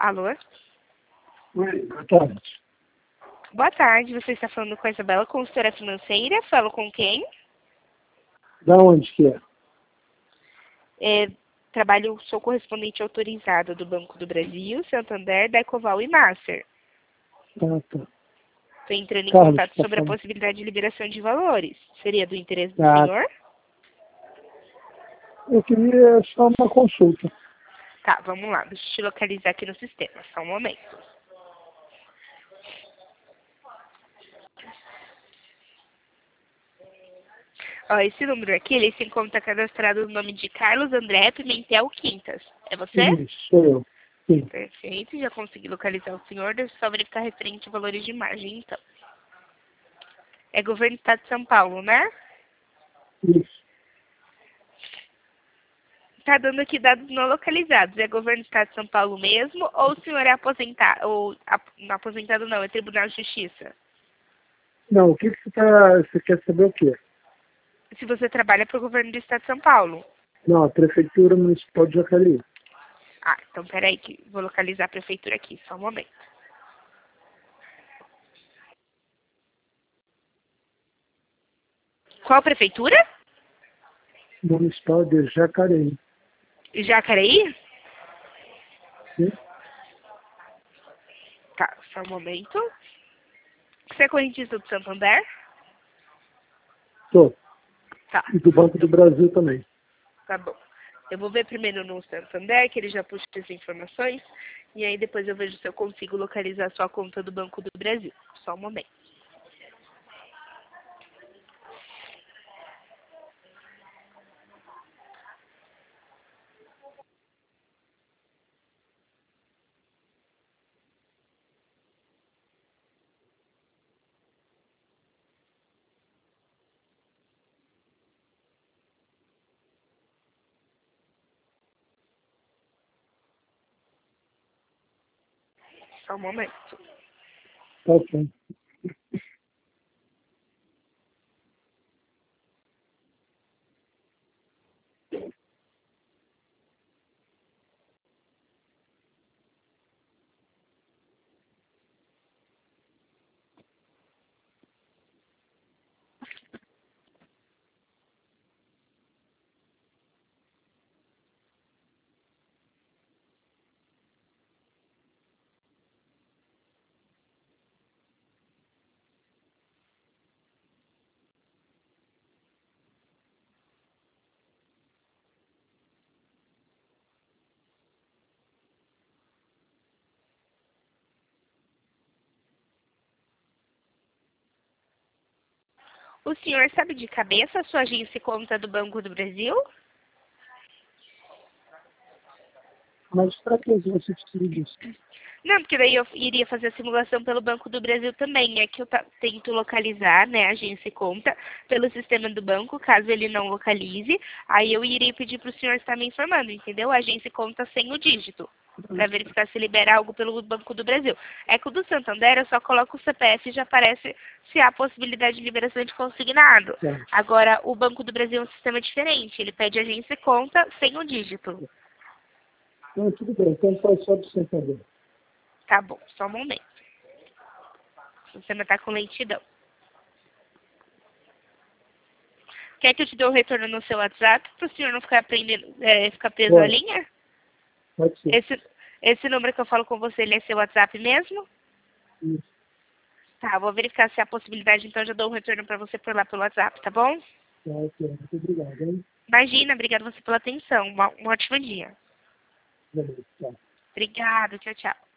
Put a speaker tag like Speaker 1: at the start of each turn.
Speaker 1: Alô?
Speaker 2: Oi, boa tarde.
Speaker 1: Boa tarde, você está falando com a Isabela, consultora financeira. Falo com quem?
Speaker 2: Da onde que é?
Speaker 1: Sou correspondente autorizada do Banco do Brasil, Santander, da Ecoval e Master.
Speaker 2: Ah, tá.
Speaker 1: Estou entrando em
Speaker 2: Carlos,
Speaker 1: contato
Speaker 2: tá
Speaker 1: sobre a
Speaker 2: falando.
Speaker 1: possibilidade de liberação de valores. Seria do interesse do
Speaker 2: Ah,
Speaker 1: senhor?
Speaker 2: eu queria só uma consulta.
Speaker 1: Tá, vamos lá. Deixa eu te localizar aqui no sistema. Só um momento. Ó, esse número aqui, ele se encontra cadastrado no nome de Carlos André Pimentel Quintas. É você?
Speaker 2: Isso, sou eu. Sim,
Speaker 1: Perfeito, já consegui localizar o senhor. Deixa eu só verificar referente a valores de margem, então. É governo do estado de São Paulo, né?
Speaker 2: isso.
Speaker 1: Tá dando aqui dados não localizados. É governo do estado de São Paulo mesmo? Ou o senhor é aposentado? Não, aposentado não, é Tribunal de Justiça.
Speaker 2: Não, o que você quer saber o quê?
Speaker 1: Se você trabalha para o governo do estado de São Paulo.
Speaker 2: Não, a Prefeitura Municipal de Jacareí.
Speaker 1: Ah, então peraí que vou localizar a prefeitura aqui, só um momento. Qual prefeitura?
Speaker 2: Municipal de Jacareí.
Speaker 1: Jacareí?
Speaker 2: Sim?
Speaker 1: Tá, só um momento. Você é correntista do Santander?
Speaker 2: Tô.
Speaker 1: Tá.
Speaker 2: E do Banco do Brasil também.
Speaker 1: Tá bom. Eu vou ver primeiro no Santander, que ele já puxa as informações, e aí depois eu vejo se eu consigo localizar a sua conta do Banco do Brasil. Só um momento. Só um momento.
Speaker 2: Tá ok.
Speaker 1: O senhor sabe de cabeça a sua agência e conta do Banco do Brasil?
Speaker 2: Mas para que você precisa disso?
Speaker 1: Não, porque daí eu iria fazer a simulação pelo Banco do Brasil também. É que eu tento localizar, né, a agência e conta pelo sistema do banco, caso ele não localize. Aí eu iria pedir para o senhor estar me informando, entendeu? A agência e conta sem o dígito, para verificar se libera algo pelo Banco do Brasil. É que o do Santander eu só coloco o CPF e já aparece se há possibilidade de liberação de consignado.
Speaker 2: Tá.
Speaker 1: Agora, o Banco do Brasil é um sistema diferente. Ele pede agência e conta sem o dígito.
Speaker 2: Não, tudo bem. Então faz só do Santander.
Speaker 1: Tá bom, só um momento. O sistema está com lentidão. Quer que eu te dê um retorno no seu WhatsApp para o senhor não ficar, ficar preso à
Speaker 2: Pode,
Speaker 1: linha?
Speaker 2: pode ser.
Speaker 1: Esse número que eu falo com você, ele é seu WhatsApp mesmo?
Speaker 2: Isso.
Speaker 1: Tá, vou verificar se há possibilidade, então já dou um retorno para você por lá pelo WhatsApp, tá bom?
Speaker 2: Tá, ok. Muito obrigado, hein?
Speaker 1: Imagina, obrigada você pela atenção. Um ótimo dia.
Speaker 2: Beleza, tchau.
Speaker 1: Obrigada, tchau, tchau.